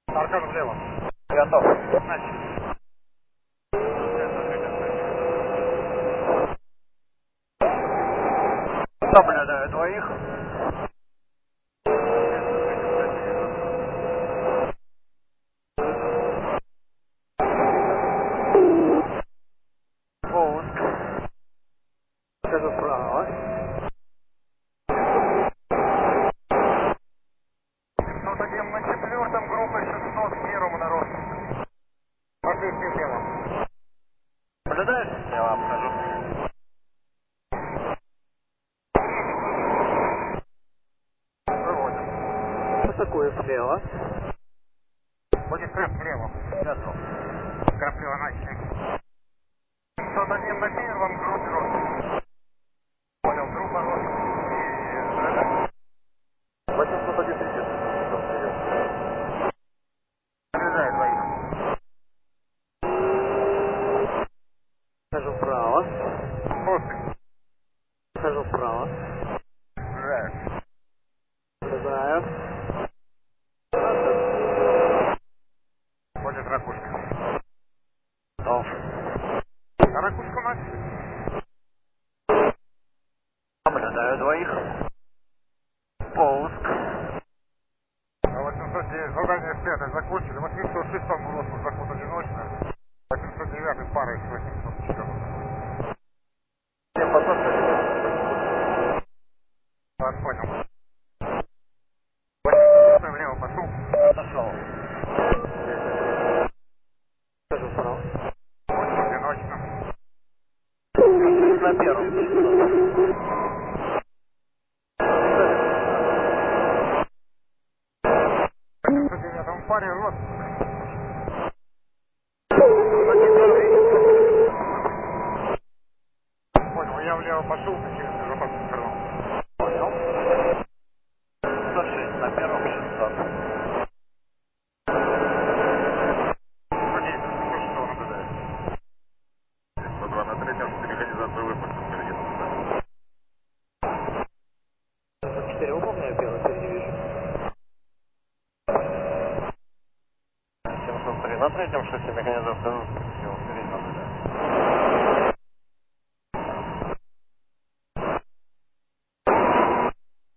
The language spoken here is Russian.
Аркан влево. Готов. Начали. Наблюдаю двоих. Пуск. Скажу вправо. 701 на 4-м, группа 600 к первому на рост. Пошли слева. Наблюдаешь? Я вам скажу. Выводим. Атакую слева. Будет крэп влево. Готов. Крэп влево начали. 701 на первом, группе рост. Понял, группа рост. И 801 30. наблюдаю двоих. Скажу вправо. После. Скажу вправо. Наблюдаю. Наблюдаю. Будет ракушка. Готов. Ракушку начали. Наблюдаю двоих. Пуск. 809, задание 5 закончили. 806 был заход одиночный. 809 пара из 804. Я потом. Так, понял. 800 влево пошел. Пошел. Скажу вправо. 8 одиночно. На первом. 809 паре рост. Понял, я влево пошел, ты через безопасность скрывал. Понял. 106 на первом 600. Надеюсь, ты что наблюдаешь. 102 на третьем, механизацию выпустил впереди. 4 выполняю, первый впереди вижу. 703 на третьем шесте механизацию выпустил впереди наблюдаю.